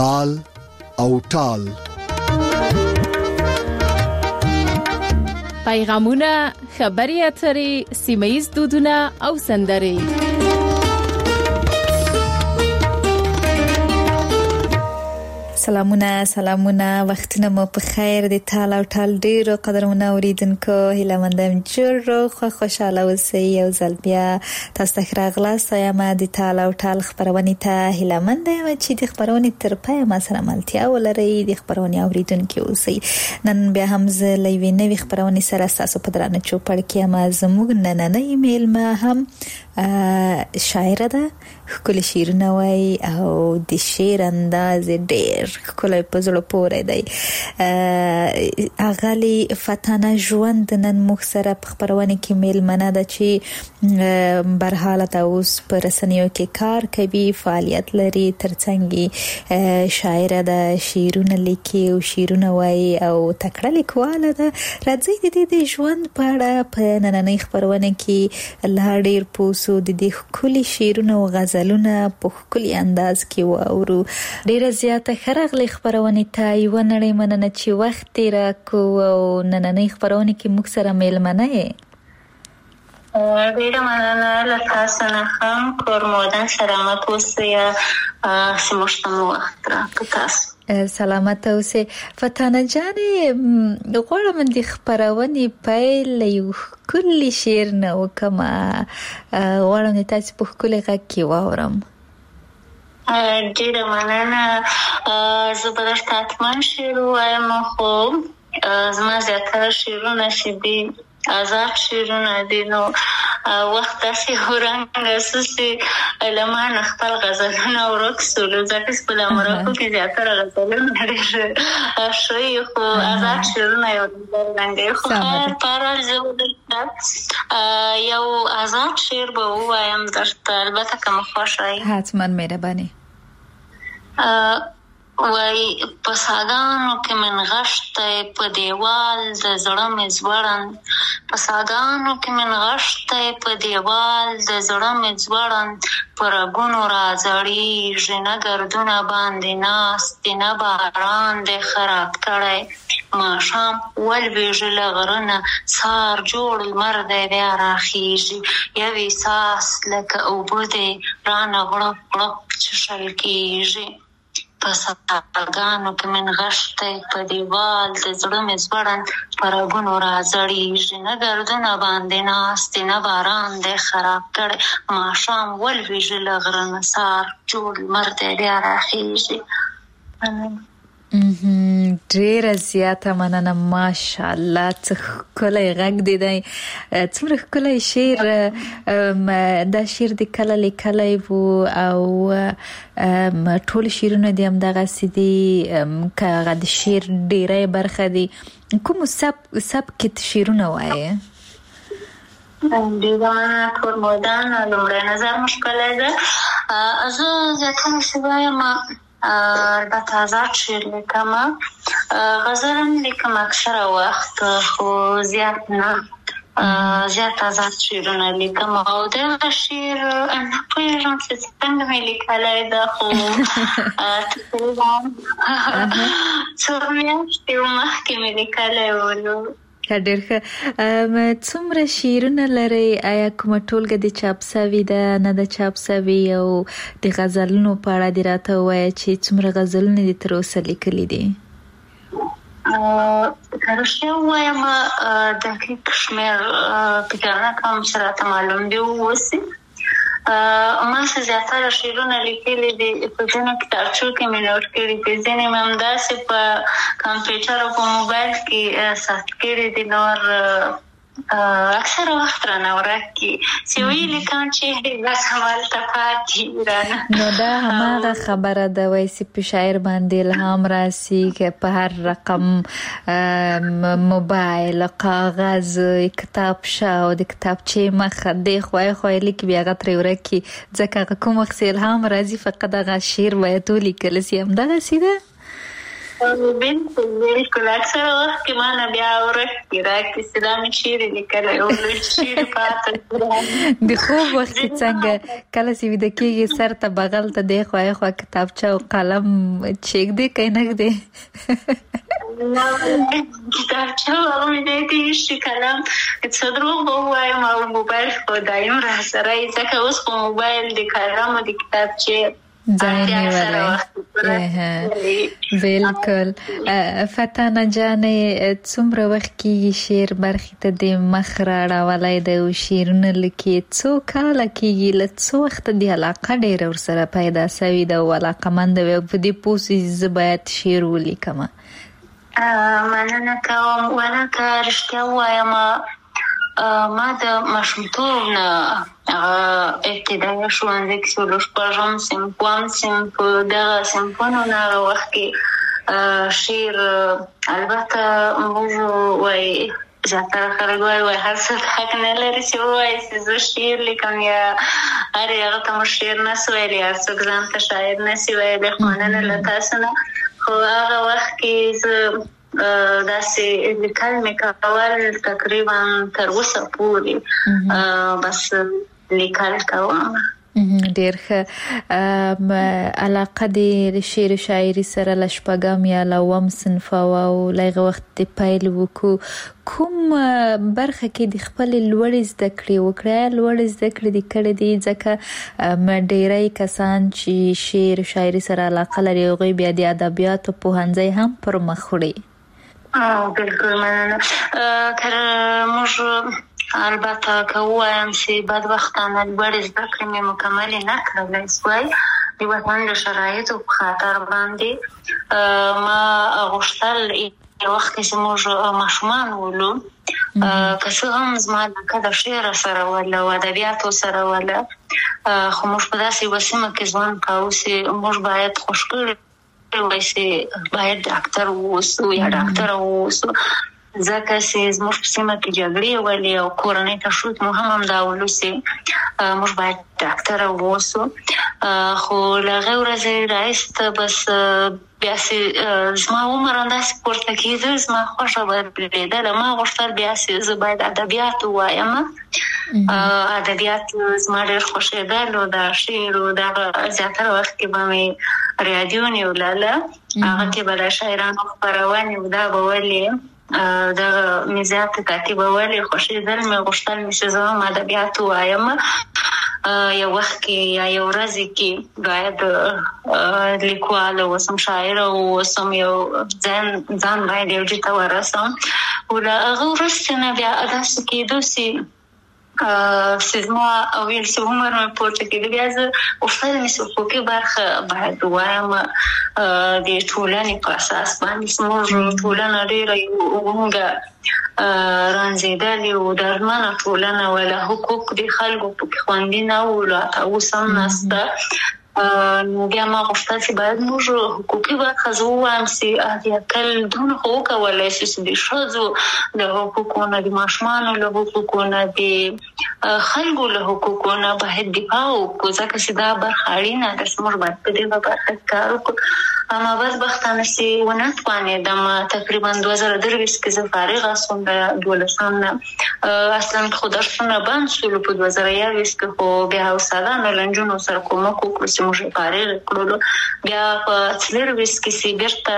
حال او ټال. پیغامونه، خبري اترې، سیمه‌ییز دودونه او سندرې. سلامونه وختونه مو په خیر دي. ټال او ټال ډیرو قدرمنه اوریدونکو هیله مندم جوړ خوشاله اوسئ. یو ځل بیا تاسو ته راغلاست یم د ټال او ټال خبرونه ته هیله مندم چې د خبرونه تر پای ما سره ملتیا ولرئ. د خبرونه اوریدونکو اوسئ. نن بیا هم زه لوي نوې خبرونه سره تاسو په درانه چوپړ کې ما زموږ نننې ایمیل ما هم شاعره ده، خپل شعرونه وای او د شعر انداز ډېر کله په زړه پورې دی. اغلی فتانه ژوند نن مخ سره په خبرونه کې میلمنه ده چې برحاله اوس په رسنیو کې کار کوي، فعالیت لري، ترڅنګ شاعره ده، شعرونه لیکي او شعرونه وای او تکړه لیکواله ده. راځي د ژوند په اړه په نننۍ خبرونه کې لا ډېر پوسو د دې کلی شعرونه او غزلونه په کلی انداز کې واورو. ډېر زیاته خرغلي خبرونه ته یو نړۍ مننه چې وخت تیر کو او نننۍ خبرونه کې موږ سره میلمنه ډېر مننه له تاسو نه هم کورمودن سلامت اوسئ. سمشتمو وخت را تاسو سلامت اوسئ. فتانه جانې غواړم د خبرونه پیل یو کلی شعر نه وکما، غواړم تاسو په کلی غږ کې واورم. ډېر مننه. زه به درته حتما شعر وایم، خو زما زیاتره شعرونه چې دي آزاد شعرونه دي، نو وخت داسې ورنګ اساسي لمن خپل غزلونه ورکسولو ځکه چې په امریکا کې زیاتره غزلونه ډېر شوي، خو آزاد شعرونه یو ډېر خو هر پارل زه یو آزاد شعر به ووایم درته، البته که مو خوښه وي. حتما مهرباني. وای په ساګانو کې من غشته په دیوال د زړه مې زوړن، په ساګانو کې من غشته په دیوال د زړه مې زوړن، پر غونو راځړي نه ګردونه باندې ناست نه باران د خراب کړي، ماښام ولویږي له غرونه سار جوړ لمر دی بیا راخیږي، یو احساس لکه اوبه دی رانه غړپ غړپ چښل کیږي. په ساګانو کې من غشته په دیوال د زړه مې زوړن، پر غونو راځړي نه ګردونه باندې ناست نه باران دی خراب کړي، ماښام ولویږي له غرونه سار جوړ لمر دی بیا راخیږي. ډېر زیاته مننه. ماشاءالله څه کله غږ دی، څومره کله شعر دا شعر د کله لیکلی وو او ټول شعرونه دي هم دغه سدي که هغه د شعر ډېری برخه دي. کوم سبک شعرونه وایي؟ دیوانه کورمودان لومړی نظر مشکله ده. زه زیاتره چې وایم البته آزاد شعر لیکم، غزلم لیکم اکثره وخت، خو زیات نه، زیات آزاد شعرونه لیکم او دغه شعر نه پوهېږم چې څنګه مې لیکلی ده، خو تقریبا څو میاشتې مخکې مې لیکلی و. ډېر ښه. څومره شعرونه لري؟ آیا کومه ټولګه د چاپ سوي ده، نه د چاپ سوي؟ او د غزلونو په اړه دې راته ووایه چې څومره غزلونه دې تر اوسه لیکلي دي؟ که رښتیا ووایم دقیق شمېر فکر نه کوم چې راته معلوم دي اوسي. ما څه زیاتره شعرونه لیکلي دي، په ځینو کتابچو کې مې نوټ کړي دي، ځینې مې همداسې په کمپیوټر او په موبایل کې ثبت کړي دي، نور اکثر وخت رانه ورکي چې ویلي کوم چې بس همالته پاتې رانه. نو دا هماغه خبره ده وایي چې په شاعر باندې الهام راسي که په هر رقم موبایل، کاغذ، کتابچه او د کتابچې مخه دی خوای لیکي بیا هغه ترې ورکي، ځکه کوم وخت الهام راځي فقط هغه شعر باید ولیکل سي. همدغسې ده. بالکل اکثر وخت کې ما نه بیا ورکې راکې سلامي شعر لیکلی او شعر پاته د خوب وخت څنګه کله چې ویده کېږي سر ته بغل ته دی خوا خوا کتابچه او قلم چیک دی که نه دی کتابچه هغه مې دی تېر قلم څه دروغ به ووایم او موبایل خو دایم را سره یې ځکه اوس خو موبایل د قلم او د کتابچې ځای نیولی بالکل. فتانه جانې څومره وخت کېږي شعر برخې ته د مخ راړولی دی او شعرونه لیکي؟ څو کاله کېږي؟ له څو وخته د علاقه ډېره ورسره پیدا سوې ده او علاقمنده وې او په دې پوه سوې زه باید شعر ولیکمه؟ مننه کوم. ولکه رښتیا ووایم ما د ماشومتوب نه ابتدایي ښوونځي کې څلور شپږم صنف اووم صنف په دغه صنفونو نه هغه وخت کې شعر البته موږ وایي زیاتره خلک وایي هر څه حق نه لري چې ووایي چې زه شعر لیکم یا هر هغه ته موږ شعر نه سو ویلی هر څوک ځان ته شاعر نه سي ویلی خو مننه له تاسو نه خو هغه وخت کې زه داسې لیکل مې کول تقریبا تر اوسه پورې بس لیکل کوم. ډېر ښه. علاقه د شعر و شاعري سره له شپږم یا له اووم صنف او له هغه وخت د پیل وکړو کوم برخه کې د خپلې لوړې زده کړې وکړې؟ لوړې زده کړې دې کړې دي ځکه ډېری کسان چې شعر و شاعري سره علاقه لري هغوی بیا د ادبیاتو پوهنځی هم پر مخ وړي. بالکل مننه. که موږ البته که ووایم چې بدبختانه لوړې زده کړې مې مکملې نه کړلی سوی د وطن د شرایطو په خاطر باندې ما غوښتل یو وخت کې چې موږ ماشومان ولو که څه هم زما علاقه د شعر سره وله او ادبیاتو سره وله خو موږ په داسې یوه سیمه کې ژوند کوو چې موږ باید خوش کړي وای چې باید ډاکټر واوسو یا ډاکټره واوسو ځکه چې زموږ په سیمه کې جګړې ولې او کورنۍ تشویق مو هم همدا ولو چې موږ باید ډاکټره واوسو خو له هغې ورځې راایسته بس بیا چې زما عمر همداسې پورته کېده زما خوښه بدلېدله ما غوښتل بیا چې زه باید ادبیات ووایم. ادبیات زما ډېر خوښېدل او د شعر او دغه زیاتره وخت کې به مې راډیو نیوله هغه کې به د شاعرانو خپرونې دا به ولې دغه مې زیاته تعقیبولې خوښېدل مې غوښتل مې چې زه هم ادبیات ووایم یو وخت کې یا یو ورځ کې باید لیکواله اوسم شاعره اوسم یو ځان باید یو ځای ته ورسم او له هغه وروسته نه بیا داسې کېدو چې زما ویل چې عمر مې پورته کېده بیا زه غوښتل مې چې حقوقي برخه باید ووایم د ټولنې په اساس باندې زموږ ټولنه ډېره ونګه رانځېدلې او درمنه ټولنه وله حقوق د خلکو پکې خوندي نه وو لا اوس هم نشته نو بیا ما غوښتل چې باید موږ حقوقي برخه زه ووایم چې حداقل دونه خو وکولی شو چې د ښځو له حقوقو نه د ماشومانو له حقوقو نه د خلکو له حقوقو نه باید دفاع وکړو ځکه چې دا برخه اړینه ده چې موږ باید په دې برخه کې کار وکړو. اما بدبختانه چې ونه توانېدم تقریبا 2023 کې زه فارغه شوم د 12 نه اصلا خو درسونه بند شول په 2021 کې خو بیا حوصله له نجونو سره کومک وکړو چې موږ فارغ کړو بیا په 2023 کې چې بیرته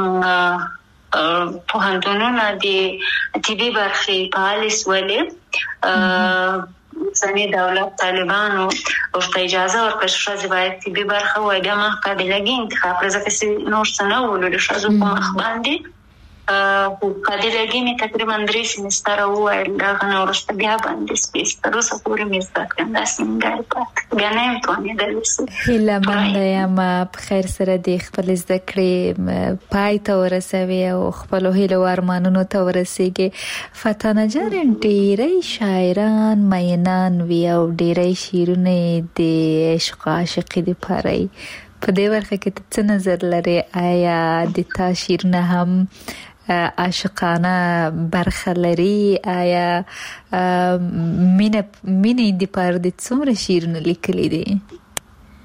پوهنتونونه د طبي برخې فعال شولې ځینې دولت طالبانو ورته اجازه ورکړه چې ښځې باید طبي برخه ووایي بیا ما قابلګي انتخاب کړه ځکه چې نور څه نه ولو د ښځو په مخ باندې قابلګي مې تقریبا 3 سیمستره وویل د هغه نه وروسته بیا باندې سپیس تر اوسه پورې مې زده کړم داسې نیمګړی پاتې بیا نه یم توانېدلی هیله منده یم په خیر سره د خپلې زده کړې پای ته ورسوي او خپلو هیلو او ارمانونو ته ورسېږي. فتانه جان ډېری شاعران مینان وي او ډېری شعرونه د عشق او عاشقي دپاره وي په دې برخه کې ته څه نظر لرې؟ آیا د تا شعرونه هم عاشقانه برخه لري؟ آیا مینې دپاره د څومره شعرونه لیکلي دي؟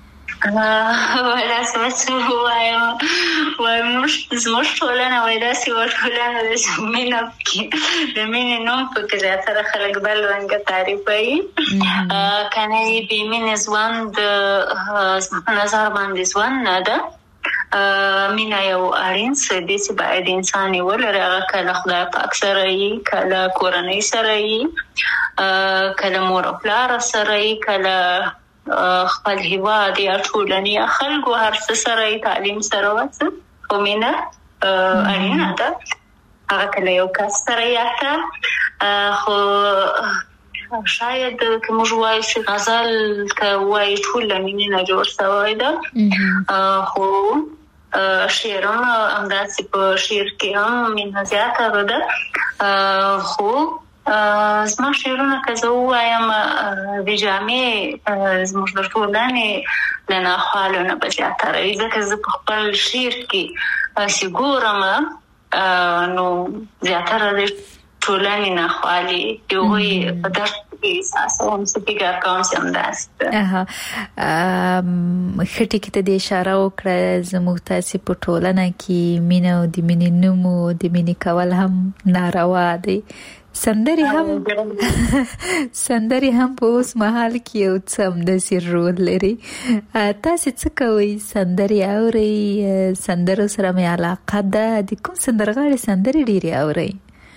ولا سمعت وایم زموږ ټولنه وایي داسې ټولنه ده چې مینه پکې د مینې نوم پکې زیاتره خلک بل رنګه تعریفوي که نه یې بې مینې ژوند زما په نظر باندې ژوند نه ده. مینه یو اړین څه دی چې باید انسان یې ولري. هغه کله خدای پاک سره یي، کله کورنۍ سره یي، کله مور او پلار سره یي، کله خپل هیواد یا ټولنې یا خلکو هر څه سره یي، تعلیم سره وڅ خو مینه اړینه ده. هغه کله یو کس سره یي خو شاید که موږ وایو چې غزل که وایي ټول له مینې نه جوړ شوی ده، خو شعر هم همداسې په شعر کې هم مینه زیاته ده. خو زما شعرونه که زه ووایم د جامع زموږ د ټولنې له ناخوالو نه به زیاتره وي، ځکه زه په خپل شعر کې چې ګورم نو زیاتره د ټولنې ناخوالي د هغوی په درد کې احساسوم، څه فکر کوم چې همداسې ده. ښه ټکي ته دې اشاره وکړه. زموږ تاسې په ټولنه کې مینه او د مینې نوم او د مینې کول هم ناروا دی. سندرې هم په اوس مهال کې یو څه همداسې رول لري. تاسې څه کوئ؟ سندرې اورئ؟ سندرو سره مې علاقه ده. د کوم سندرغاړي سندرې ډېرې اورئ؟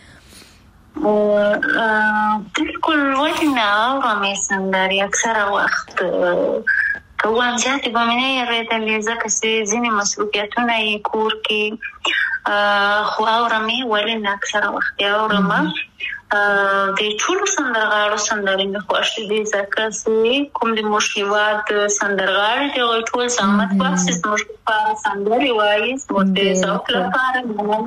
بالکل ولې نه اورم سندرې. اکثره وخت که وایم زیاتې به مې نه اورېدلې، ځکه چې ځینې مصروفیتونه یې کور کې، خو اورم یې ولې نه اکثره وخت یې اورم. د ټولو سندرغاړو سندرې مې خوښې دي، ځکه چې کوم د موږ هېواد سندرغاړي دي هغوی ټول زحمت باسي، زموږ لپاره سندرې وایي، زموږ د ذوق لپاره.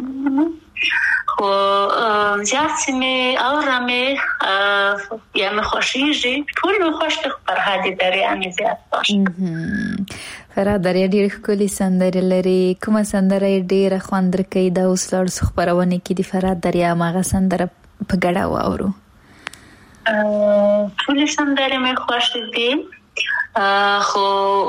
خو زیات چې مې اورم یا مې خوښېږي، ټول مې خوښ دي، خو فرهاد دریا مې زیات خوښ ده. فرهاد دریا ډېرې ښکلې سندرې لري. کومه سندره یې ډېره خوند درکوي؟ دا اوس لاړو خپرونې کې د فرهاد دریا هماغه سندره په ګډه واورو. ټولې سندرې مې خوښې دي، خو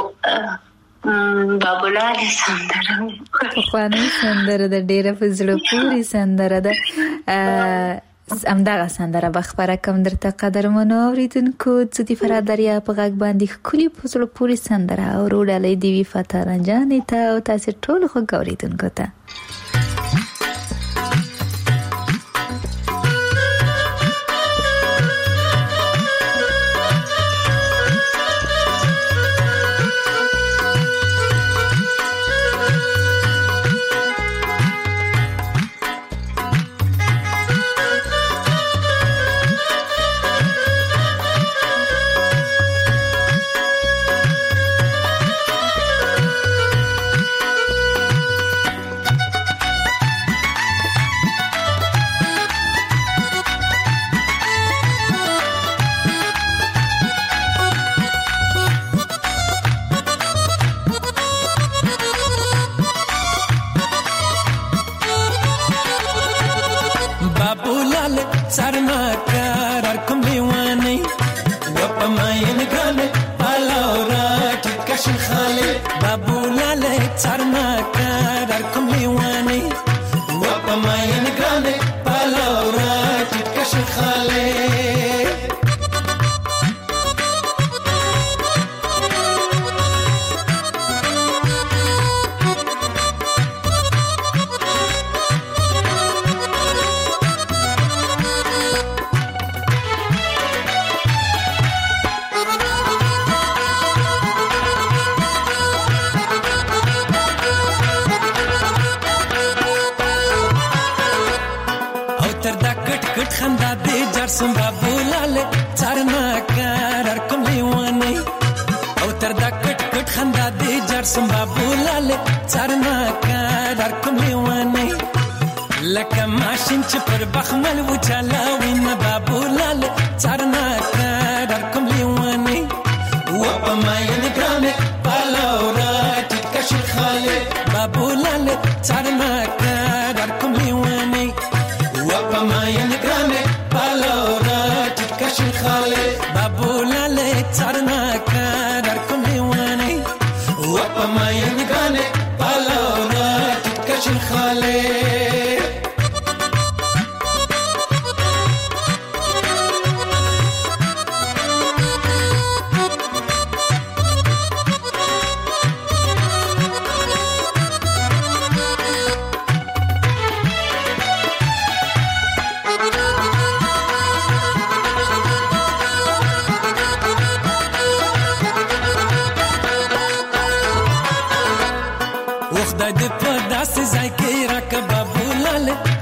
بابولالې سندره پخوانۍ سندره ده، ډېره په زړه پورې سندره ده. همدغه سندره به خپره کړم درته قدرمنو اورېدونکو. زه د فرهاد دریا په غږ باندې ښکلې په زړه پورې سندره اورو. ډالۍ دې وي فتح رنجانې ته او تاسې ټولو خوږ اورېدونکو ته.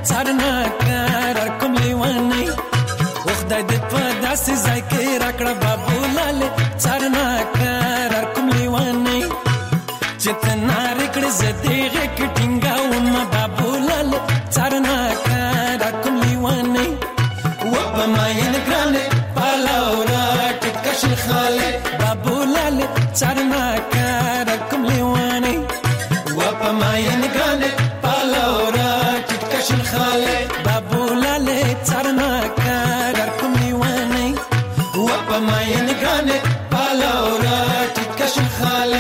څارنه کار کوم لیوانې وخدای دې په داسې ځای کې راکړه بابو لاله څارنه کار کوم لیوانې چې ته نارې کړې زه دغه کې ټینګاوم بابو لاله څارنه کار کوم لیوانې و په ماین ګرانې پالاورا ټکشل خاله بابو لاله څارنه کار کوم لیوانې و په ماین ګرانې پالاورا ټکشل خاله بابو لاله څارنه کار کوم لیوانې و په ماین ګرانې پالاورا ټکشل خاله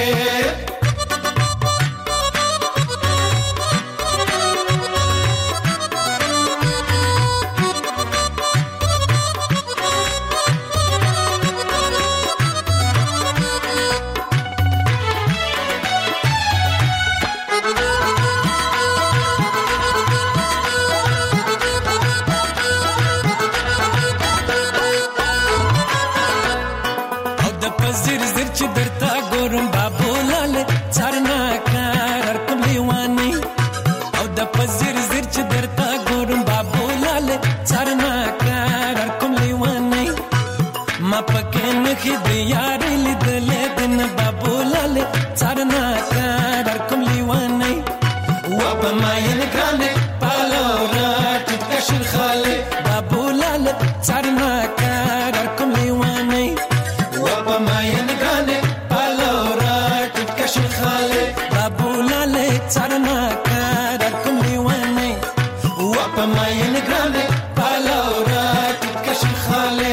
زر زر چې درتا ګورم بابو لاله څارنه کار کوم لیوانې او د پزر زر چې درتا ګورم بابو لاله څارنه کار کوم لیوانې ما پکې نه کې د یار لیدلې دن بابو لاله څارنه کار کوم لیوانې و په ماین ګرانې پالاورا ټکشل خاله بابو لاله څارنه کار کوم لیوانې ماین ګانې پالاورا ټکشل خاله بابو لاله څارنه کار کوم لیوانې و په ماین ګانې پالاورا ټکشل خاله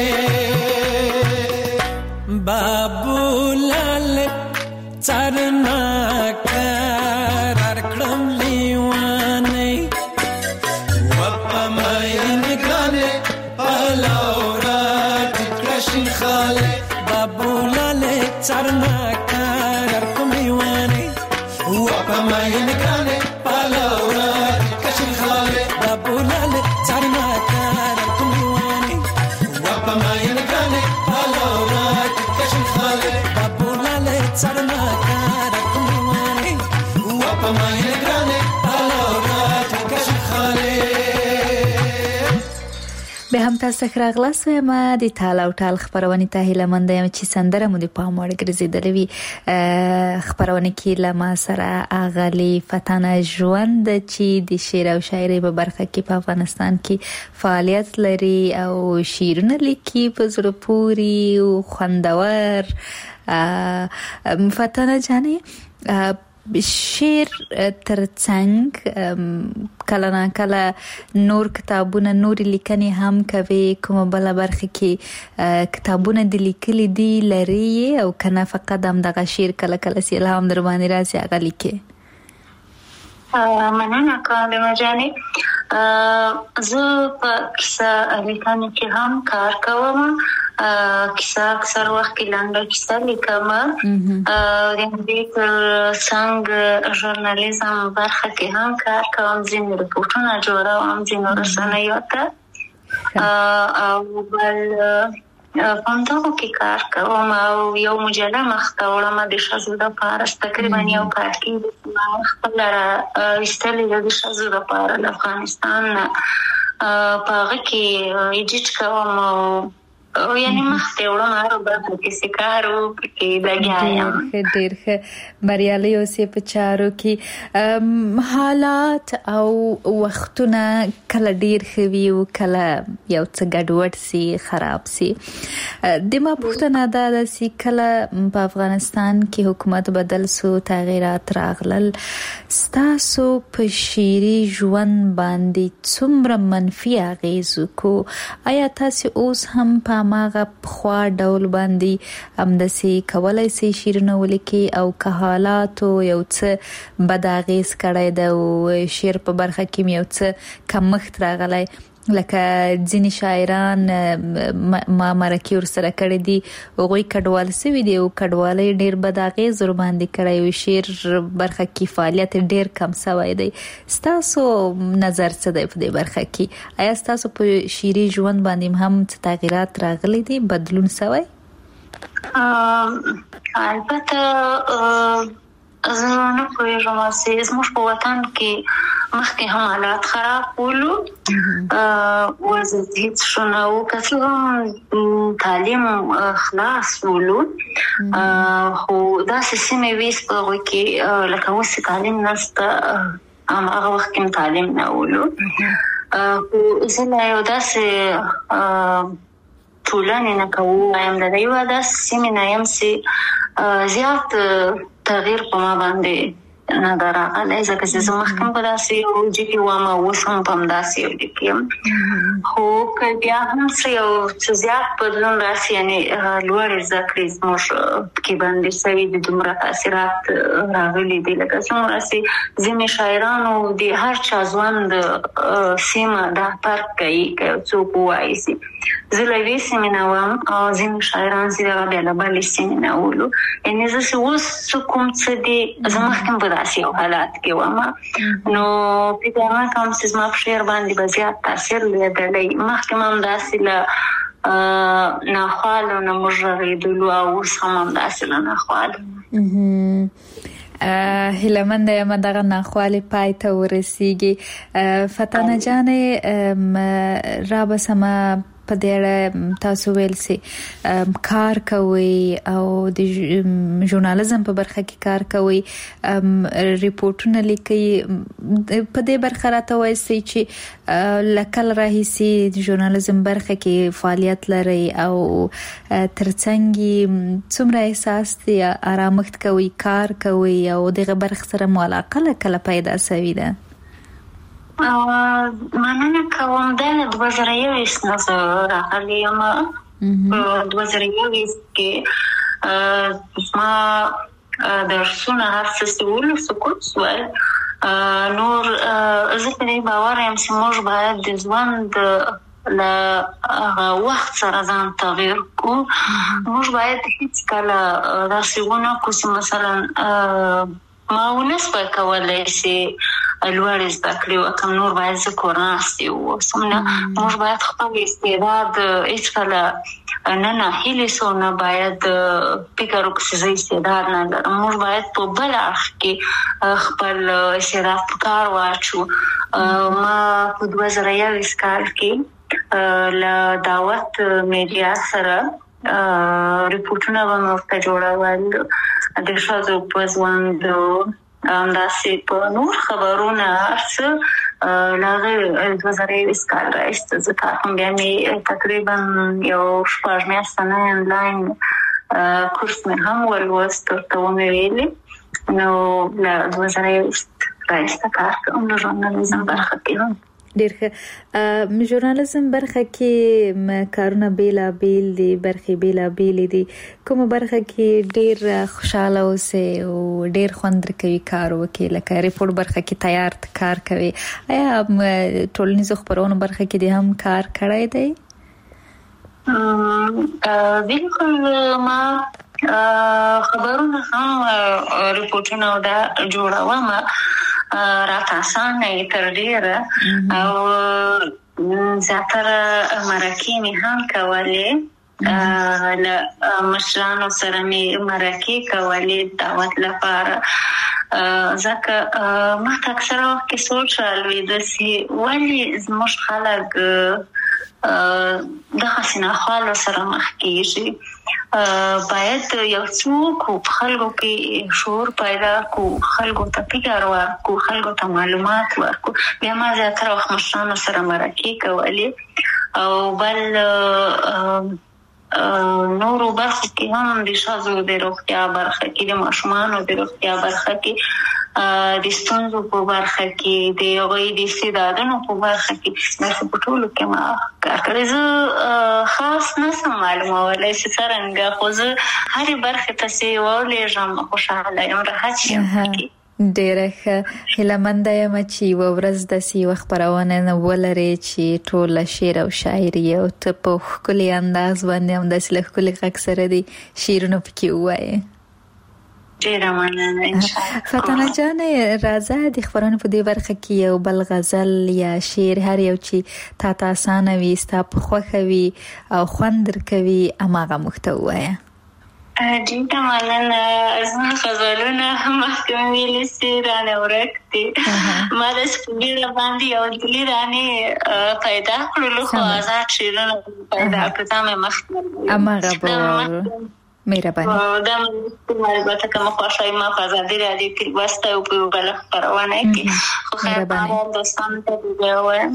بابو لاله څارنه کار کوم لیوانې و په ماین ګانې پالاورا ټکشل خاله بابو لاله څارنه کار کوم لیوانې و په ماین ګانې پالاورا ټکشل خاله بابو لاله څارنه کار کوم لیوانې و په ماین ګانې پالاورا ټکشل خاله بابو لاله څارنه کار کوم لیوانې و په ماین ګانې پالاورا ټکشل خاله به هم تاسو راغلاست ما د تال او ټال خبرونه ته هیله مند یم چې سندره مو د پام وړ ګرځیدلې وي خبرونه کې لما سره اغلی فتانه ژوند چې د شعر او شاعري په برخه کې په افغانستان کې فعالیت لري او شعرونه لیکي په زړه پوري او خوندور فتانه جانې شعر ترڅنګ کله نه کله نور کتابونه نور لیکنې هم کوي کومه بل برخه کې کتابونه د لیکلي دي لري او کنه فقط هم دغه شعر کله کله سي الهام در باندې راځي هغه لیکي مننه کوم جانې زه په کیسه لیکنه کې هم کار کوم کیسه اکثر وخت کې لنډه کیسه لیکم د دې تر څنګه ژورنالیزم برخه کې هم کار کوم ځینې رپورټونه جوړوم ځینې رسنیو ته او بل پانداو کې کار کوم او یو مجله مخته وړم د شازو د پارس تقریبا یو کار کې خپل استلې د شازو د پار افغانستان په هغه کې ایډیټ کوم او یعنی مخته وړم هر برخه کې سکارو کې لګیایم ډېر ښه بریالي اوسې په چارو کې حالات او وختونه کله ډېر ښه وي او کله یو څه ګډوډ سي خراب سي د ما پوښتنه ده چې کله په افغانستان کې حکومت بدل سو تغیرات راغلل ستاسو په شعري ژوند باندې څومره منفي اغیز کو آیا تاسو اوس هم په ماغه خوا ډول باندې همدسي کولای سي شعرونه ولیکي او که حالات یو څه بداغیز کړی د شعر په برخه کې یو څه کمښت راغلی لکه ځینې شاعران ما مرکه ورسره کړې دي هغوی کډوال سوي دي او کډوالۍ ډېر بد اغېز ورباندې کړی او شعر برخه کې فعالیت ډېر کم سوی دی ستاسو نظر څه دی په دې برخه کې آیا ستاسو په شعري ژوند باندې هم څه تغیرات راغلي دي بدلون سوی البته زه نه پوهېږم چې زموږ په وطن کې مخکې هم حالات خراب ولو وضعیت هیڅ ښه نه و، که څه هم تعلیم خلاص ولو خو داسې سیمې وې په هغوی کې لکه اوس چې تعلیم نشته هماغه وخت کې تعلیم نه ولو. خو زه لا یو داسې ټولنې نه که ووایم د یوه داسې سیمې نه یم چې زیات تغییر په ما باندې نه ده راغلی، ځکه چې زه مخکې په داسې یو ځای کې وم او اوس هم په همداسې یو ځای کې یم. خو که بیا هم څه یو څه زیات بدلون راسي، یعنې لوړې زده کړې زموږ کې باندې شوي دي، دومره تاثیرات راغلي دي لکه څومره چې ځینې شاعرانو د هر چا ژوند سیمه دا فرق کوي که یو څوک ووایي چې زه له یوې سیمې نه وم او ځینې شاعران چې دغه بیا له بلې سیمې نه ولو، یعنې زه چې اوس څه کوم څه دي زه مخکې هم په داسې یو حالات کې وم، نو فکر نه کوم چې زما په شعر باندې به زیات تاثیر لیدلی. مخکې هم داسې له ناخوالو نه موږ غږېدلو او اوس هم همداسې له ناخوالو. هیلهمنده یم دغه ناخوالې پای ته ورسیږي. فتانه جانې را بسمه په دې اړه تاسو ویل سي کار کوي او د ژورنالیزم په برخه کې کار کوي، ریپورتونه لیکي، په دې برخه راته وایي چې لکل راهیسي د ژورنالیزم برخه کې فعالیت لري او ترڅنګ څومره احساس دی آرامښت کوي، کار کوي او دغه برخه سره مو علاقه کله پیدا شوې ده؟ مننه کوم. د 2021 نه زه راغلی یم. 2021 کې زما درسونه هر څه سوال سکوت سوال نور زه په دې باور یم چې موږ باید د ژوند له وخت سره ځان تغییر کو. موږ باید هیڅ کله داسې ونه کړو چې مثلا ما ونسبه کولی چې لوړې زده کړې وکړم، نور باید زه کور ناستې واوسم. نه، موږ باید خپل استعداد هېڅکله نه ناهیلې سو، نه باید فکر وکړو چې زه استعداد نه لرم. موږ باید په بل اړخ کې خپل استعداد په کار واچو. ما په 2021 کال کې له دعوت میډیا سره ریپورټونه به مې ورته جوړول، د ښځو په ژوند همداسې په نور خبرونه هر څه له هغې 2021 کال راهیسې زه کار کوم. بیا مې تقریبا یو 6 میاشتې نه انلاین کورس مې هم ولوست، ورته ومې ویلې. نو له 2021 راهیسې کار کوم د ژورنالیزم برخه کې هم. ډېر ښه. ژورنالیزم برخه کې کارونه بیلابیل دي، برخې بیلابیل دي. کومه برخه کې ډېر خوشاله اوسئ او ډېر خوند درکوي کار وکړئ؟ لکه ریپورټ برخه کې تیار کار کوي، آیا ټولنیزو خپرونو برخه کې دې هم کار کړی دی؟ بالکل. ما خبرونه هم ریپورټونه دا جوړوم، راته اسانه یې تر ډېره، او زیاتره مرکې مې هم کولې، له مشرانو سره مې مرکې کولې دعوت لپاره. ځکه ما ته اکثره وخت کې سوچ رالوېده چې ولې زموږ خلک دغسې ناخوالو سره مخ کېږي. باید یو څوک په خلکو کې شعور پیدا کړو، خلکو ته فکر ورکړو، خلکو ته معلومات ورکړو. بیا ما زیاتره وخت مشرانو سره مرکې کولې، او بل نورو برخو کې هم د ښځو د روغتیا برخه کې، د ماشومانو د روغتیا برخه کې، د ستونزو په برخه کې، د هغوی د استعدادونو په برخه کې، داسې په ټولو کې ما کار کړی. زه خاص نشم معلومولی چې څرنګه، خو زه هرې برخې ته چې ولېږم خوشحاله یم، راحت یم پکې. ډېره ښه. هیلهمنده یم چې یوه ورځ داسې یوه خپرونه ولرې چې ټوله شعر او شاعري او ته په ښکلي انداز باندې همداسې له ښکلي غږ سره دې شعرونه پکې ووایې. ډېره مننه. انشاءالله. فتانه جانې راځه د خپرونې په دې برخه کې یو بل غزل یا شعر هر یو چې تا ته اسانه وي، ستا په خوښه وي او خوند درکوي، هماغه موږ ته ووایه. ډېره مننه. زما غزلونه مخکې مې ویلي چې رانه ورک دي. ما داسې په بیړه باندې یو درې دانې پیدا کړلو، خو آزاد شعرونه پیدا کړل. دا مې مخکې هماغه به مهرباني دا البته کومه خوښوي ما په ازادي راډیو کې لوستی او په یوه بله خپرونه کې. خو خیر دوستانو ته به ووایم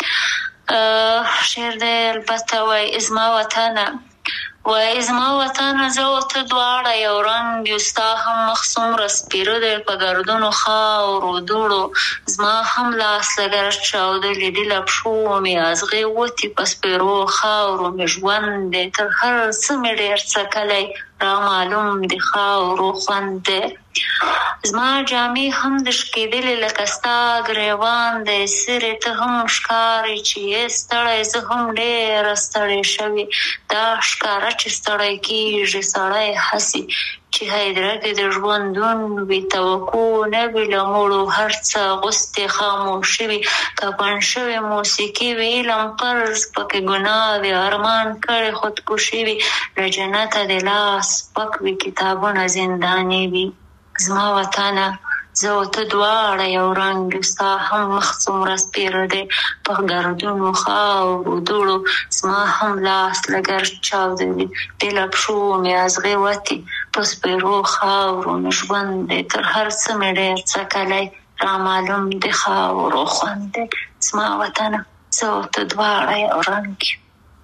شعر دی البته وایي زما وطنه، وای زما وطن زه او ته دواړه یو رنګ یو، ستا هم مخ څومره سپېره دی په ګردونو خاورو دوړو، زما هم لاس لږ چاودلی دي له پښو مې ازغې وتې په سپېرو خاورو مې ژوند دی تر هر څه مې ډېر څکلی را معلوم د خاورو خوند دی. زما جامې هم د شکېدلې لکه ستا ګریوان دی، سرې ته هم ښکارې چې یې ستړی زه هم ډېره ستړې شوې. دا ښکاره چې ستړی کېږي سړی هسې چې هدیره کې د ژوندون وي، توقع نه وي له مړو هر څه غوستې خاموشي وي، کفن شوې موسیقي وي علم فرض پکې ګناه وي، ارمان کړې خودکشي وي، له جنته د لاس پک وي کتابونه زنداني وي. زما وطنه زه او ته دواړه یو رنګ یو، ستا هم مخ څومره سپېره دی په ګردونو خاورو دوړو، زما هم لاس لږ چاودلی دی له پښو مې ازغې وتې په سپېرو خاورو مې ژوند دی تر هر څه مې ډېر څکلی را معلوم د خاورو خوند دی. زما وطنه زه او ته دواړه یو رنګ یو.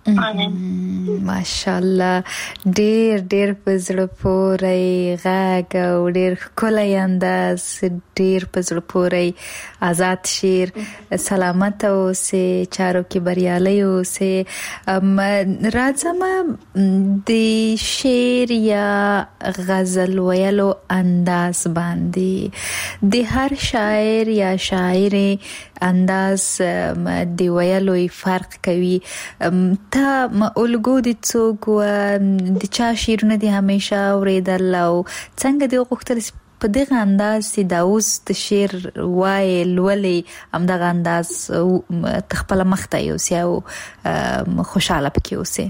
ماشاءالله ډېر ډېر په زړه پورې غږ او ډېر ښکلی انداز، ډېر په زړه پورې آزاد شعر. سلامت اوسې، چارو کې بریالی اوسې. راځم د شعر یا غزل ویلو انداز باندې د هر شاعر یا شاعر انداز د ویلو فرق کوي. تا الګو د څوک و د چا شعرونه دي همیشه اورېدل او څنګه دې وغوښتل په دغه انداز چې دا اوس د شعر وایې لولې همدغه انداز خپله مخته یوسې او خوشحاله پکې اوسې؟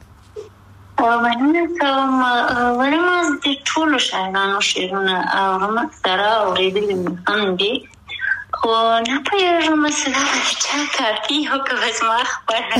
مننه کوم. ولې ما د ټولو شاعرانو شعرونه اورم، اکثره اورېدلي مې هم دي، خو نه پوهېږم مثلا د چا کاپي او که به زما خپله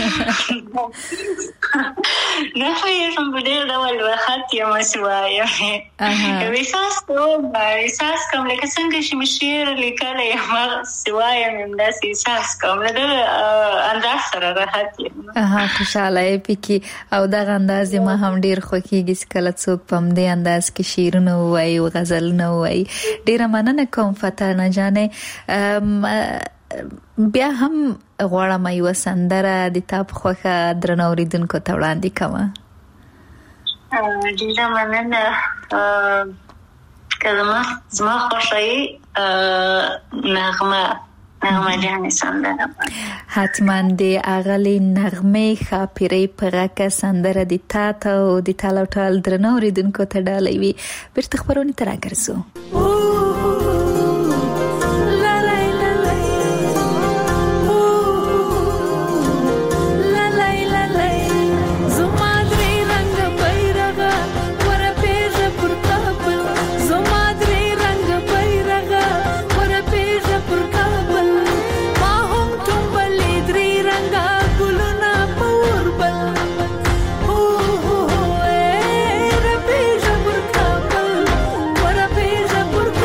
نه پوهېږم په ډېر ډول وخت یم چې وایم احساس کوم لکه څنګه چې مې شعر لیکلی یم هغسې وایم همداسې احساس کوم له دغه انداز سره راحت یم. خوشحاله یې پکې او دغه انداز یې ما هم ډېر خوښېږي چې کله څوک په همدې انداز کې شعرونه ووایي او غزلونه ووایي. ډېره مننه کوم فتانه جانې. بیا هم غواړم یوه سندره د تا په خوښه درنو اورېدونکو ته وړاندې کړمه. ډېره مننه. که زما خوښوي نغمه جانې سندره حتما د اغلې نغمې ښاپیرۍ په غږ سندره د تا ته او د ټال او ټال درنو اورېدونکو ته ډالۍ وي. بیرته خپرونې ته راګرځو. Por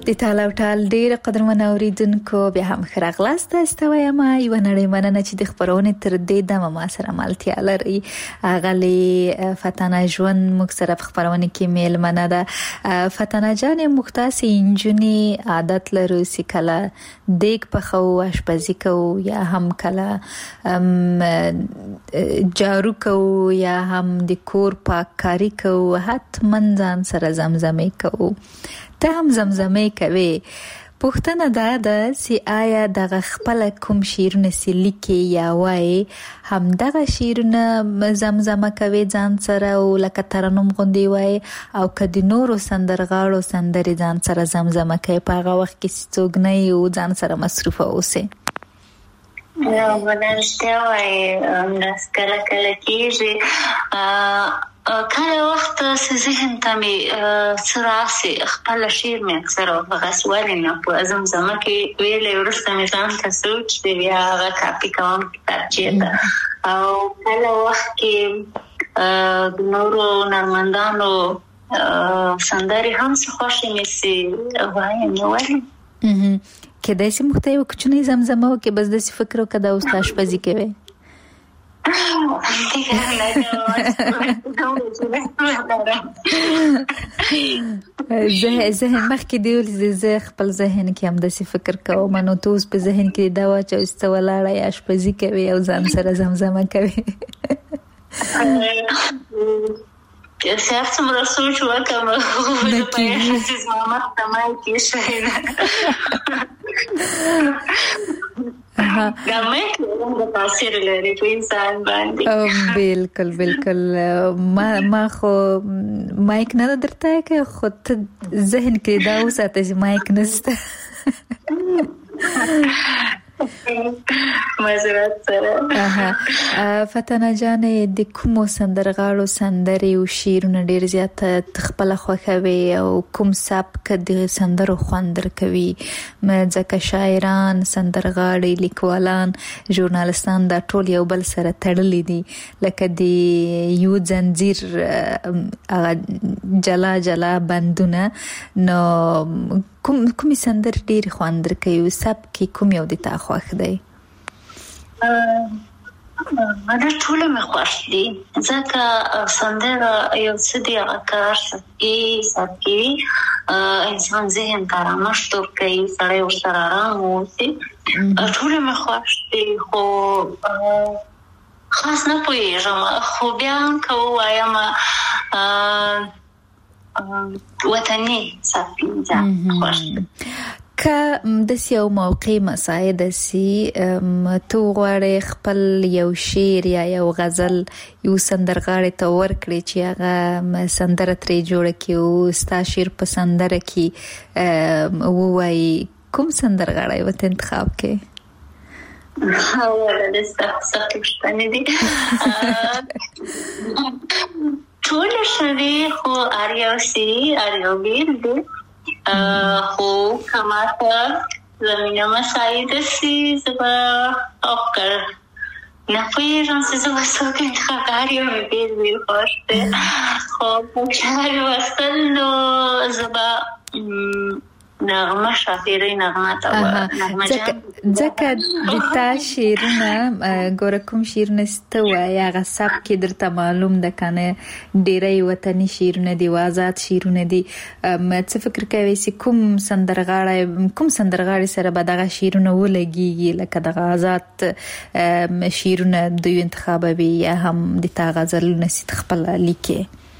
د تاله او ټال ډیر قدرمن اوریدونکو بیا هم خراغلاست استوایم یو نړۍ مننه چې د خبرونه تر دې دمه ما سره مالتیا لري غلي فتانه ژوند موږ سره خبرونه کې میل منه ده فتانه جان مختص انجنی عادت لرو سکلا دیګ په خو اشپزی کو یا هم کلا جارو کو یا هم د کور پاککاری کو حتمن ځان سره زمزمې کو ته هم زمزمې کوي پوښتنه ده چې آیا دغه خپل کوم شیرونه سلیکي یا وای هم دغه شیرونه زمزمه کوي ځان سره او لکه ترنم غوندي وای او کدي نورو سندرغاړو سندري ځان سره زمزمه کوي په هغه وخت کې څوک نه یو ځان سره مصروف اوسه نو ولرشته وای ناس کله کېږي کله وخت ذهن ته می سراسي خپل شیر می اکثر غسوالي نه په زمزمه کې ویلې ورسته می ځان ته سوچ دی بیا هغه کاپی کوم کتابچه او کله وخت کې د نورو نرمندانو سندري هم څه خوشي می سي وای نو وای کله چې مختلف کوچنی زمزمه کې بس د فکر او کدا استاد پزی کوي ذهن مخکې دی زه خپل ذهن کې هم د فکر کوم نو توس په ذهن کې دا واچو استولاړه یا اشپزی کوي او ځان سره زمزمه کوي سیاست مرا سوچ وکم په حساس ماما تمای کې شوی دا مې تاثیر لري په انسان باندې بالکل ما خو مایک نه درته کې خود ذهن کې دا وساته چې مایک نشته مزرات سره فتانه جان د کوم سندرغاړو سندري او شیرونه ډیر زیات تخپل خوخوي او کوم سبک د سندرو خوندر کوي ځکه شاعران سندرغاړي لیکوالان ژورنالستان دا ټول یو بل سره تړلي دي لکه د یو زنجیر جلا بندونه نو کوم سندر ډیر خوندر کوي سبک کوم یو د تا خوښ دی ماده ټول مې خوښ دي ځکه سندره یو څه دی هغه سبکي انسان ذهن ته رامشت کوي سړی ورسره آرام اوسي ټول مې خوښ دي خو خاص نه پوهېږم خو بیا هم که ووایم وطني سبکي خوښ دي که داسې یو موقع مساعد سي تو غواړې خپل یو شعر یا یو غزل یو سندرغاړي ته ورکړي چې هغه سندره ترې جوړه کړي او ستا شعر په سندره کې ووایي کوم سندرغاړی ورته انتخاب کړي اوله سخت پوښتنې دي ټول شوي خو اریو بیل دي خو کماته زمینه مساعد سی زبا اوکر نپویرم سی زبا سوک انتخاباری و بیل خوشته خو پوکشار وستل نو زبا نغمه شافیری نغمه تا نغمه جان ځکه د تا شیرونه ګوره کوم شیرونه ستوه یا هغه سبک کې درته معلوم ده کنه ډیری وطني شیرونه دي آزاد شیرونه دي څه فکر کوي چې کوم سندرغاړي سره به دغه شیرونه ولګيږي لکه دغه آزاد شیرونه دوی انتخابوي یا هم د تا غزلونه سي خپل لیکي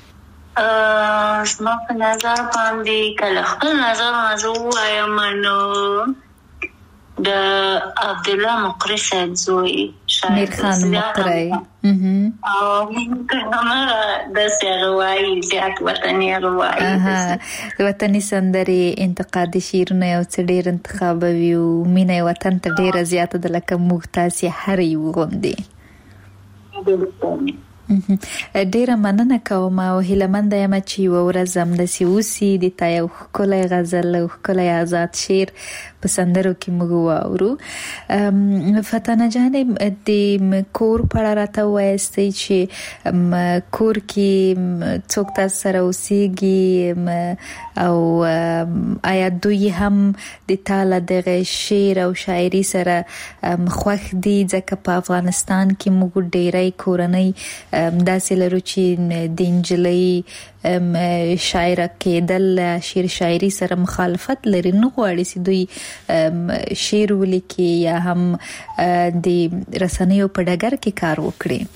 زما په نظر باندې کله خپل نظر وایم نو د عبدالله مقری صاحب زوی میر خان مقری او کنه د سیاروای زیات وطني روای وطني سندري انتقادي شیرونه او څه ډیر انتخابوي او مینه وطن ته ډیره زیاته د لکه موږ تاسو هر یو غوندي ډیره مننه کوم او هیلمنده یم چې یو ورځ هم د سیوسی د تایو ښکلی غزل او ښکلی آزاد شعر په سندرو کې موږ واورو. فتانه جانې د کور په اړه راته ووایاستئ چې کور کې څوک تاسو سره اوسیږي او آیا دوی هم د تاله دغه شعر او شاعري سره خوښ دي؟ ځکه په افغانستان کې موږ ډیری کورنۍ داسې لرو چې د انجلۍ شاعره کېدل شعر شاعري سره مخالفت لري، نه غواړي چې دوی شعر ولیکي یا هم د رسنیو په ډګر کې کار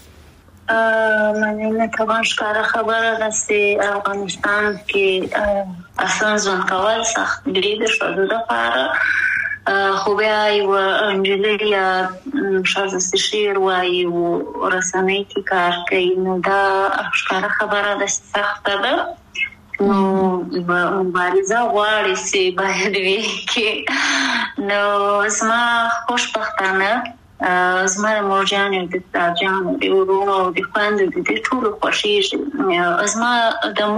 وکړي. مننه کوم. ښکاره خبره ده چې افغانستان کې اصلا ژوند کول سخت دي د ښځو لپاره، خو بیا یو انجلۍ یا ښځه شعر وایي او رسنۍ کې کار کوي، نو دا ښکاره خبره ده چې سخته ده. نو مبارزه غواړي چې باید وکړي. نو زما خوشبختانه زما د مور جانې او د پلار جانې د ورونو او د خویندو د دې ټولو خوښېږي. زما د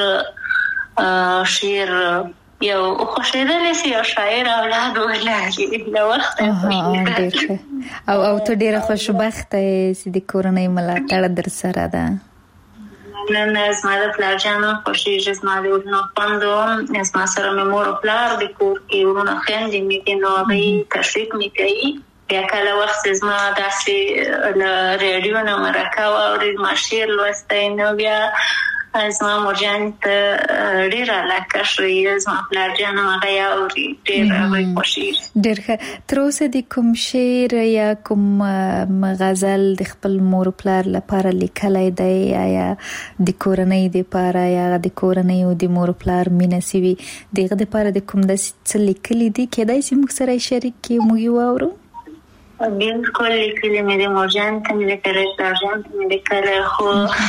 مور شعر یو خوشیدلی سی یو شاعر اولاد ولري له وخت او ته ډیره خوشبخته یې د کورنۍ ملاتړ در سره ده. نن زما د پلار جانو خوشیږي، زما د ورونو خویندو، زما سره مې مور او پلار د کور کې ورونه خویندې مې دي، نو هغوی تشویق مې کوي. بیا کله وخت زما داسې له ریډیو نه مرکه واوري زما شعر لوستی، نو بیا زما مور جان ته ډیره علاقه شوي، زما پلار جان هغه یې اوري، ډېر هغوی خوښېږي. ډېر ښه. تر اوسه د کوم شعر یا کوم غزل د خپل مور پلار لپاره لیکلی دی؟ یا د کورنۍ دپاره یا د کورنۍ او د مور پلار مینه سوي د هغه دپاره د کوم داسې څه لیکلي دي کیدای شي موږ سره یې شریک کړي موږ یې واورو؟ بالکل لیکلي مې د مور جان ته مې لیکلی، پلار جان ته مې لیکلی، خو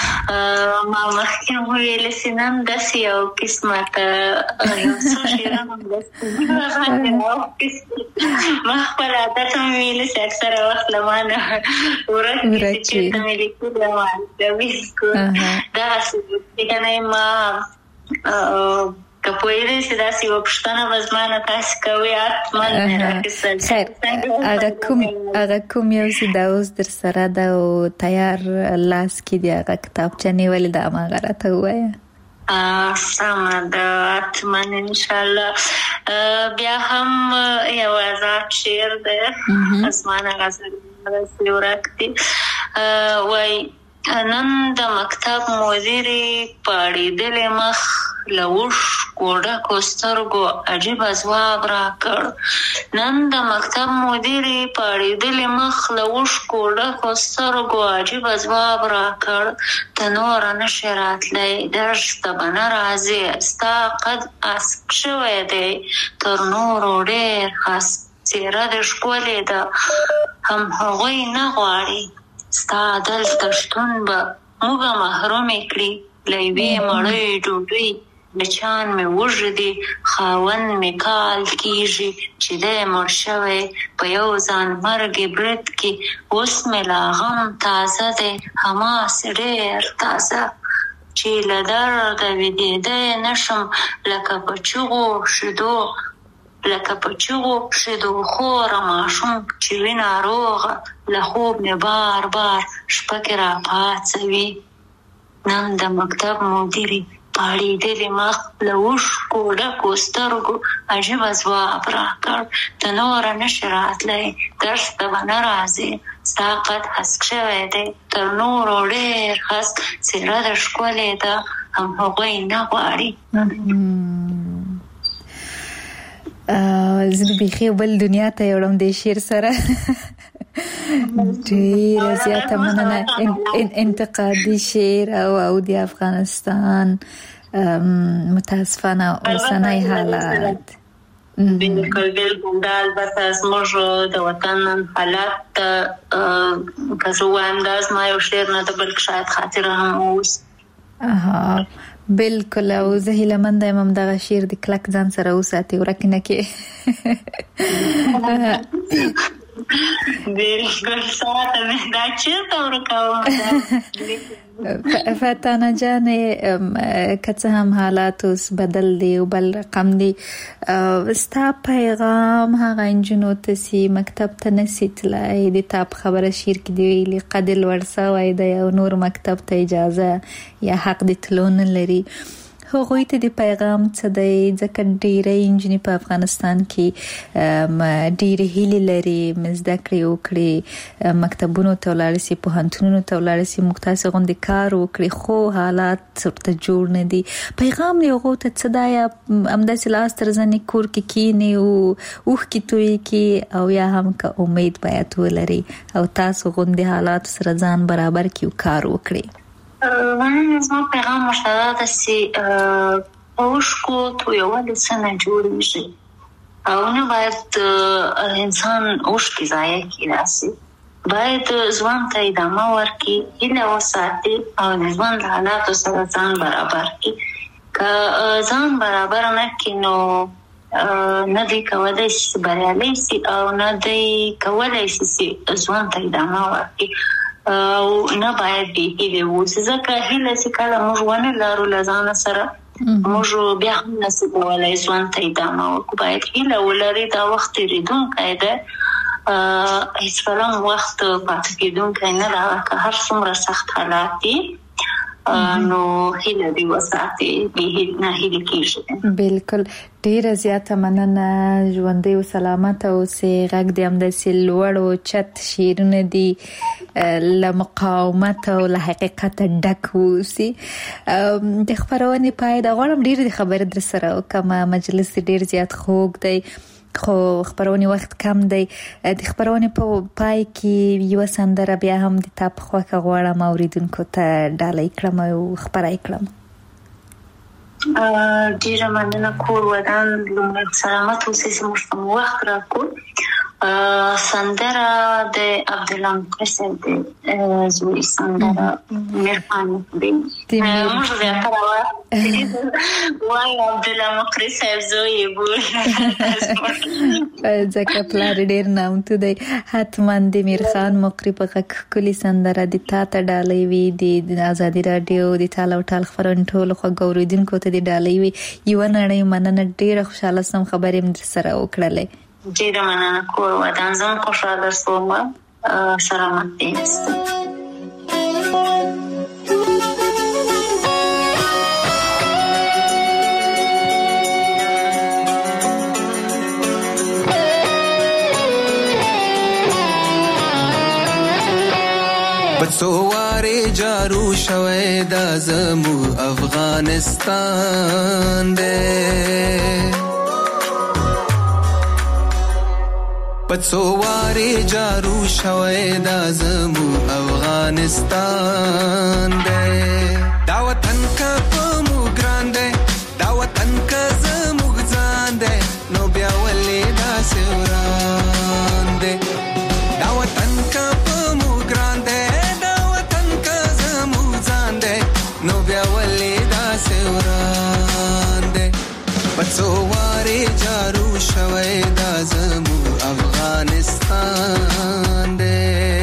ما مخکې وویلې چې نن داسې یو قسمت یو څو شعرونه هم داسې ما خپل عادت هم ویلې چې اکثره وخت له ما نه ورک دي چې چېرته مې لیکلي ما بالکل دغسې که نه ما که پوهېدی چې داسې یوه پوښتنه به زما نه تاسې کوئ حتما مې راخیستل. خیر، هغه کوم یو چې دا اوس در سره ده او تیار لاس کې دی هغه کتابچه نیولې ده هماغه راته ووایه. سمه ده، حتما انشاءالله. بیا هم یو آزاد شعر دی، اسمانه غزل داسې ورک دي، وایي نن د مکتب مدیرې پاړېدلې مخ له اوښکو ډکو سترګو عجیبه ځواب راکړ. نن د مکتب مدیرې پاړېدلې مخ له اوښکو ډکو سترګو عجیبه ځواب راکړ. ته نوره نشې راتلی، درس ته به نه راځې، ستا قد اسک شوی دی تر نورو ډېر خس، څېره دې ښکلې ده هم هغوی نه غواړي، ستا دلته شتون به موږه محرومې کړي له یوې مړۍ ډوډۍ. بچیان مې وږي دي، خاوند مې کال کېږي چې دی مړ شوی په یو ځان مرګې برید کې. اوس مې لا غم تازه دی، هماسې ډېر تازه، چې له درده ویدېدی نشم لکه په چغو شیدو، لکه په چغو شیدو خوره ماشوم چې وي ناروغه، له خوب مې بار بار شپه کې راپاڅوي. نن د مکتب مدیرې پاړېدلې مخ له اوښکو ډکو سترګو عجیبه ځواب راکړ. ته نوره نشې راتلی، درس ته به نه راځې، ستا قد هسک شوی دی تر نورو ډېر خس، څېره دې ښکلې ده هم هغوی نه غواړي. زه بیخي بل دنیا ته یوړم د شعر سره. ډیره زیاته مننه. انتقادي شعر او د افغانستان متاسفانه اوسنی حالات. بالکل بالکل، دا البته زموږ د وطن حالات که زه وایم دا زما یو شعر نه ده بلکې شاید خاطره هم اوس. بالکل، او زه هیلهمنده یم هم دغه شعر د کلک ځان سره وساتې ورک نه کړې. بالکل ساعته مې دا چېرته ورکوم فتانه جان که څه هم حالات اوس بدل دي او بل رقم دي ستا پیغام هغه انجونو ته سي مکتب ته نسي تلای د تا په خبره شیر کې دی ویلي قدل ورسوی د یو نور مکتب ته اجازه یا حق د تلو نه لري هغوی ته د پیغام څه دی ځکه ډېری نجونې په افغانستان کې ډېرې هیلې لري زده کړې وکړي مکتبونو ته ولاړې سي پوهنتونونو ته ولاړې سي موږ تاسې غوندې کار وکړي خو حالات ورته جوړ نه دي پیغام یې هغو ته څه دی همداسې لاس تر زنې کور کې کښېني او اوښکې تویې کړي او یا هم که امید باید ولري او تاسو غوندې حالاتو سره ځان برابر کړي او کار وکړي من زما پیغام مشترک دستی اوشکو تویوالی سنه جوړیږي او نه باید انسان اوشکی ضایع کړي باید ځوان ته ادامه ورکړي هیله وساتي او د ژوند حالاتو سره ځان برابر کړي که ځان برابر نه کړي نو نه دی کولای شي بریالی شي او نه دی کولای شي ځوان ته ادامه ورکړي او نه باید هیله ووسي ځکه هیله چې کله موږ ونه لرو له ځان سره موږ بیا هم نشو کولی ژوند ته ادامه ورکړو باید هیله ولري دا وخت تېرېدونکی دی هېڅکله هم وخت پاتې کېدونکی نه ده که هر څومره سخت حالات دي نو هیله دې وساتي نه هیله کېږي بالکل ډیره زیاته مننه ژوندی او سلامت اوسې غږ دې همداسې لوړ او چت شعرونه دي له مقاومت او له حقیقت ډک اوسي د خپرونې پای د غواړم ډېرې خبرې در سره وکړم مجلس ډېر زیات خوږ دی خو خبرونې وخت کم دی د خبرونې په پای کې یوه سندره بیا هم د تا په خوښه غواړم اوریدونکو ته ډالۍ کړم او خپره یې کړم ډېره مننه کور ودان لومړی سلامت اوسئ چې موږ ته مو وخت راکړو سندره د عبدالله مقری صاحب د زوی سندره مهرباني کړئ موږ زیاتره وایو عبدالله مقری صاحب زوی یې بولو ځکه پلار ډېر نامتو دی حتما د میرخان مقری په غږ ښکلې سندره د تا ته ډالۍ وي د ازادي راډیو د ټال او ټال خپرونې ټولو خوږو اورېدونکو ته د ډالۍ وي یوه نړۍ مننه ډېره خوشحاله سم خبرې مې در سره وکړلې ډېره مننه کور ودان زه هم خوشحاله شوم سلامت دې بڅوارې جارو شوی دا زمو افغانستان دی بڅوارې جارو شوی دا زمو افغانستان دی دا وطن کا په مو ګران دی دا وطن کا زمو ځان دی نو بیا ولې دا سوران دی دا وطن کا په مو ګران دی نو بیا ولې دا سوران دی بڅوارې جارو شوی دا زمو افغانستان دی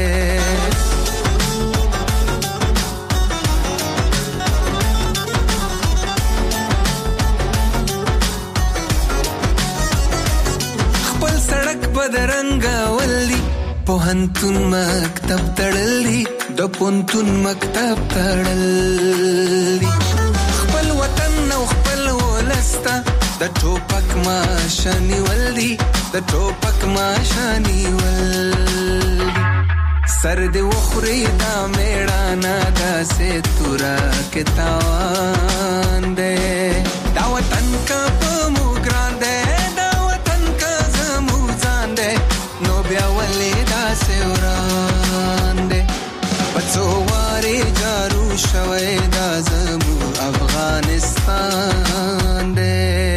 خپل سړک بدرنګ ولي پوهنتون مکتب تړلی د پونتون مکتب تړلی خپل وطن او خپل ولسته د ټوپک ماشانی ولدي د ټوپک ماشانی ولدي سر دې وخوري دا میړانا داسې تورا کې تاوان دی دا وطن کا په مو ګران دی دا وطن کا زمو ځان دی نو بیا ولې داسې وران دی بڅوارې جارو شوی دا زمو افغانستان دی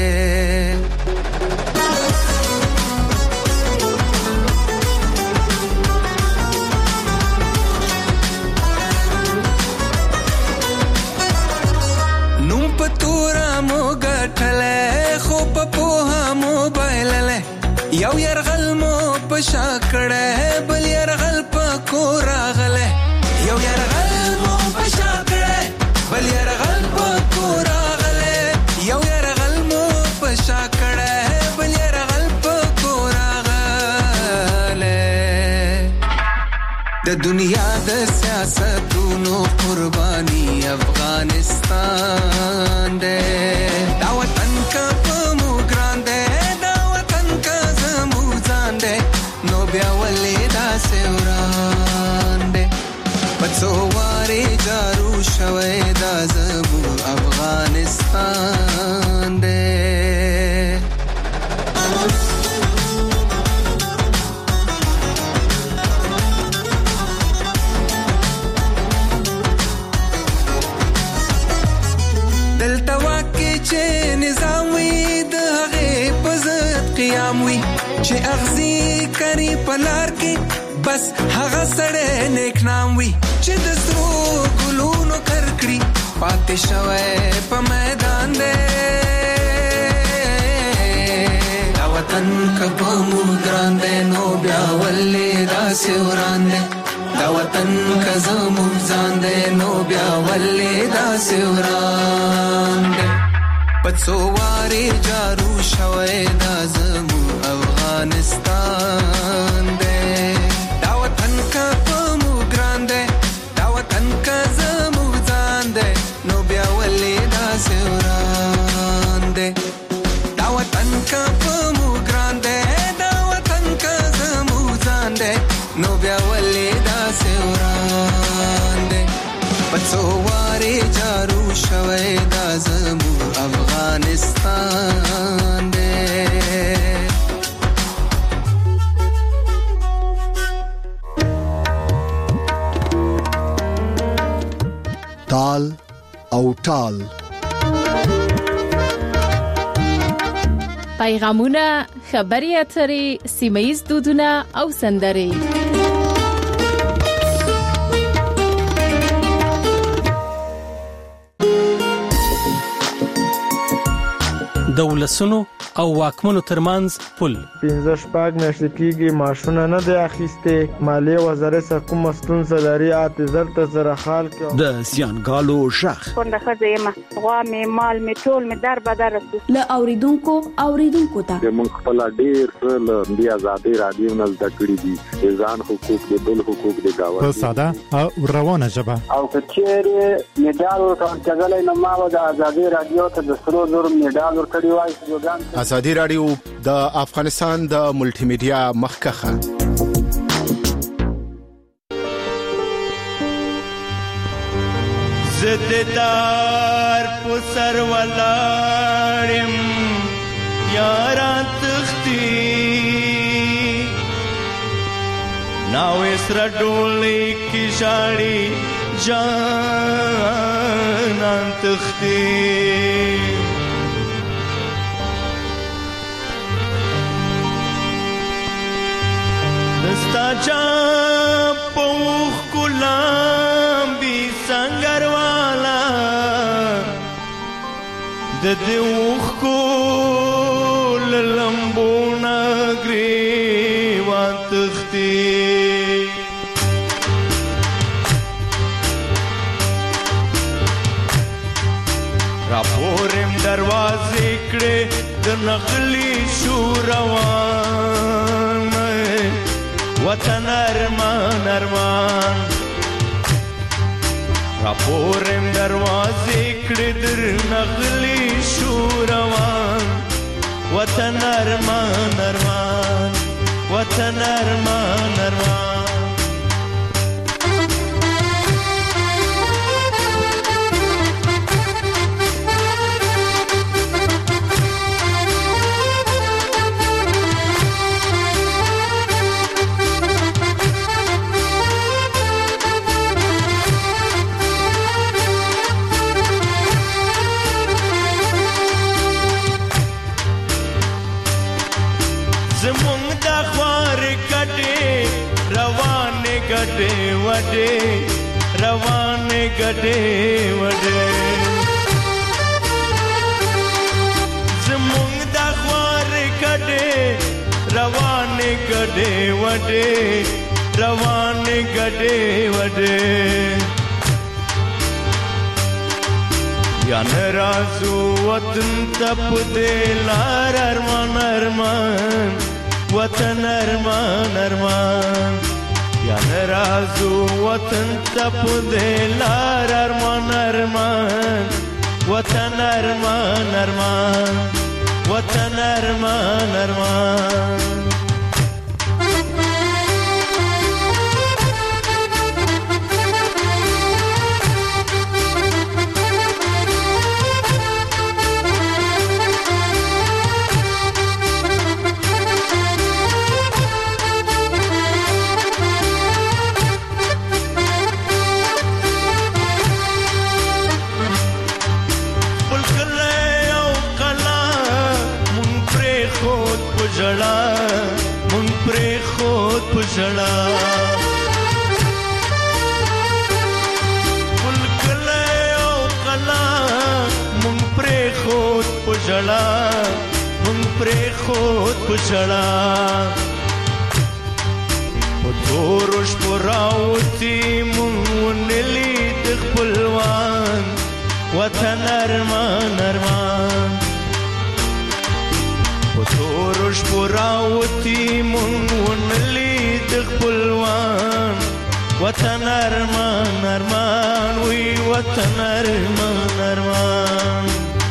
نوم په تورا مو ګټلی خو په پوهه مو بایللی یو یرغل مو په پشا کړه بل يرغل پکور راغله یو يرغل مو پشا کړه بل يرغل پکور راغله یو يرغل مو پشا کړه بل يرغل پکور راغله د دنیا د سیاستونو قرباني افغانستان دې دا وطن کا پمو ګران دې دا وطن کا زمو ځان دې نو بیا ولې دا سوران دې پڅو واره جارو شوي دا زمو افغانستان دې چې نظام وي د هغه پزت قیام وي چې اغزي کری پلار کې بس هغه سړی نیک نام وي چې د سرو ګلونو کرکړي پاتې شوی په میدان دی دا وطن کبو مو ګران دی نو بیا ولې داسې وران دی دا وطن کزمو ځان دی نو بیا ولې داسې وران دی پڅو واره جارو شوي دا زمو افغانستان دې دا وطن کا پمو ګران دې دا وطن کا زمو ځان دې نو بیا ولې دا سوران دې دا وطن کا پمو ګران دې دا وطن کا زمو ځان دې نو بیا ولې دا سوران دې پڅو واره جارو شوي دا زمو افغانستان دے تال او ټال پیغامونه خبري اترې سیمه‌ییز دودونه او سندرې دولسونو او واکمنو ترمنځ پل 15 شپږ میاشتې کېږي ماشونه نه دی اخیسته مالیه وزارت کوم ستونزه لري اته زره خال کې د زیانګالو شخ څنګه خزیمه غوا می مال می ټول می در بدر له اوریدونکو ته موږ خپل ډیر له بیا آزادي رادیو نه زده کړی دي ځان حقوق د بل حقوق د گاوه په ساده او روانه ژبه او کچېره میډال ورکړل نو ما د آزادي رادیو ته د سرو زر میډال ورکړی وای آزادي رادیو د افغانستان د ملټي میډیا مخکخه زددار پسر ولارم یاران تختی ناو اسرا ډولې کی شاړي جانان تختی دستا چا پوخ کلام بی سنگر والا د دوخ کول لمبونا گریوان تختی راپورم دروازه کړه د نخلی شو روان وطن ارمان ارمان راپورم دروازه کړه در نخلی شو روان وطن ارمان ارمان وطن ارمان ارمان روانه گډه وډه زمونږ د خوار کډه روانې ګډې وډې روانې ګډې وډې یا نرازو وطن تپ دې لار ارمان ارمان وطن ارمان ارمان یا نرازو وطن تپ دې لار ارمان ارمان وطن ارمان ارمان وطن ارمان ارمان مون پرې خود پښړا ګل کله او کلا مون پرې خود پښړا مون پرې خود پښړا په تورش پراوتی مون ونلی د خپلوان وطن ارمان ارمان تورش پراوتی مون ونلی د خپلوان وطن ارمان ارمان وی وطن ارمان ارمان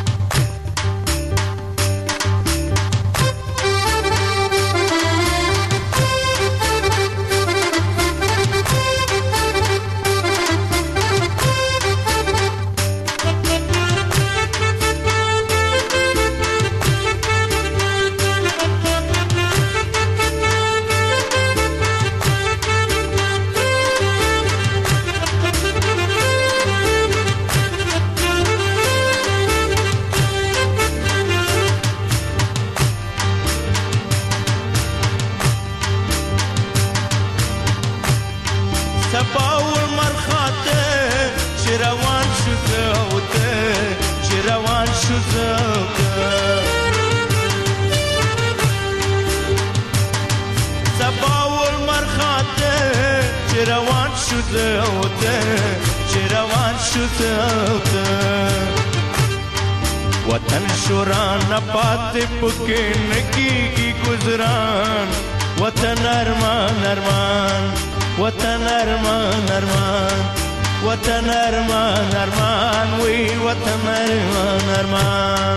वतन शुरान पाते पुके नकी की गुजरान वतन अरमान अरमान वतन अरमान अरमान वतन अरमान अरमान वही वतन अरमान अरमान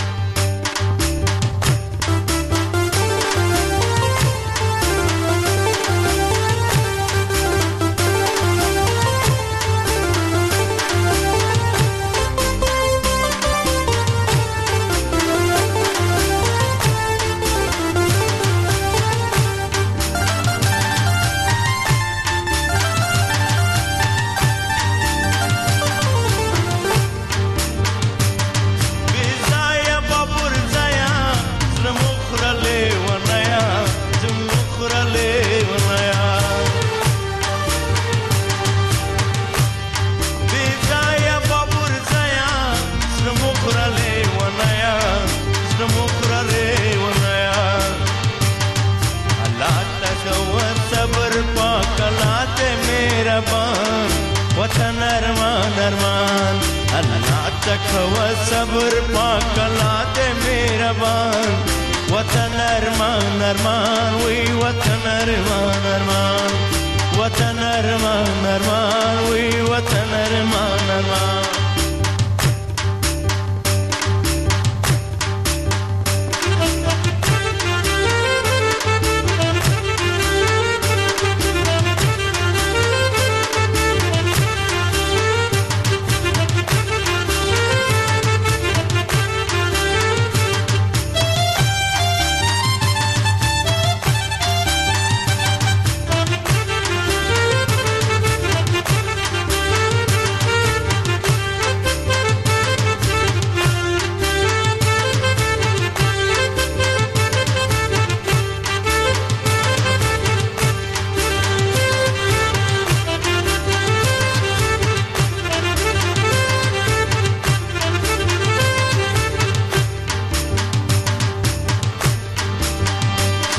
वतन अरमान अरमान अल्लाह तकवा सब्र पाकला दे मेहरबान वतन अरमान अरमान वही वतन अरमान अरमान वतन अरमान अरमान वही वतन अरमान अरमान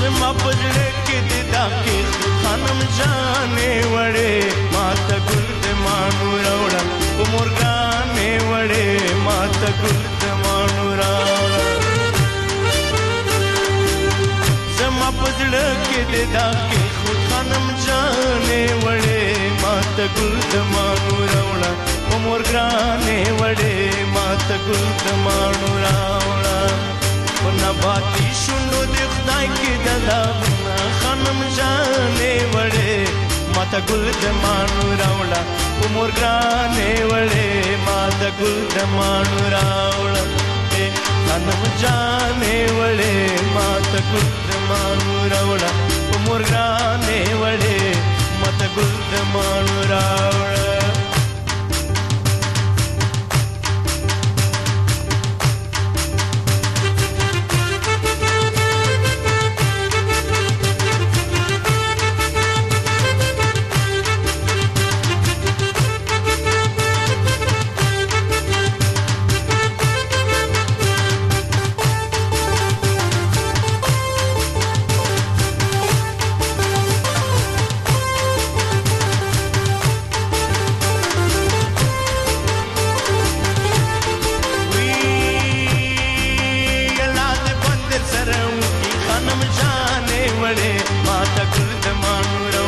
زما پزړه کې د داکې خانم جانې وړې ماته ګل د مانو راوړه په مورګانې وړې ماته ګل د مانو راوړه زما پزړه کې د داکې خانم جانې وړې ماته ګل د مانو راوړه په مورګانې وړې ماته ګل د مانو راوړه په نباتي شونډو د خدای کې د لغنا خانم جانې وړې ماته ګل د مانو راوړه په مورګانې وړې ماته ګل د مانو راوړه خانم جانې وړې ماته ګل د مانو راوړه په مورګانې وړې ماته ګل د مانو راوړه ماته ګل د مانو